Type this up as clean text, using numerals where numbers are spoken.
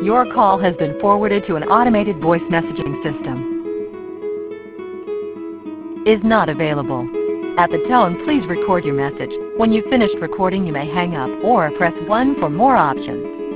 Your call has been forwarded to an automated voice messaging system. Is not available. At the tone, please record your message. When you've finished recording, you may hang up or press 1 for more options.